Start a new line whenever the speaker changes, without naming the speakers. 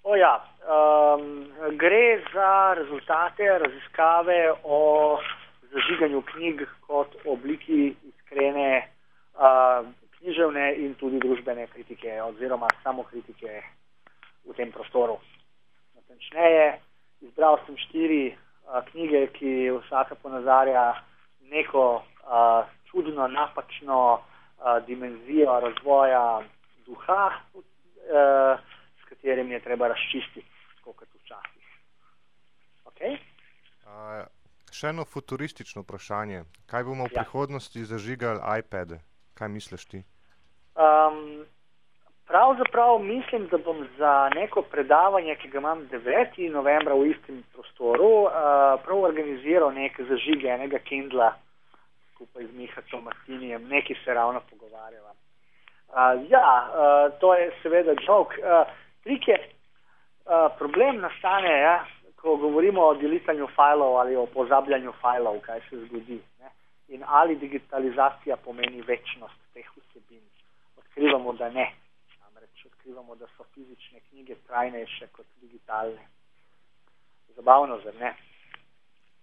Gre za rezultate raziskave o zažiganju knjig kot obliki iskrene književne in tudi družbene kritike oziroma samokritike v tem prostoru. Natančneje, izbral sem 4 knjige, ki vsaka ponazarja neko čudno, napačno dimenzijo razvoja duha, s katerim je treba razčistiti, tako kot včasih. Okay?
Še eno futuristično vprašanje. Kaj bomo v prihodnosti zažigali iPade? Kaj misliš ti?
Pravzaprav mislim, da bom za neko predavanje, ki ga imam 9. novembra v istem prostoru, prav organiziral nek zažig enega Kindla skupaj z Mihatom Martinijem, neki se ravno pogovarjava. To je seveda joke. Trik je, problem nastane, ko govorimo o delitanju fajlov ali o pozabljanju fajlov, kaj se zgodi. Ne? In ali digitalizacija pomeni večnost teh vsebin. Odkrivamo, da ne. Namreč odkrivamo, da so fizične knjige trajnejše kot digitalne. Zabavno, zar ne?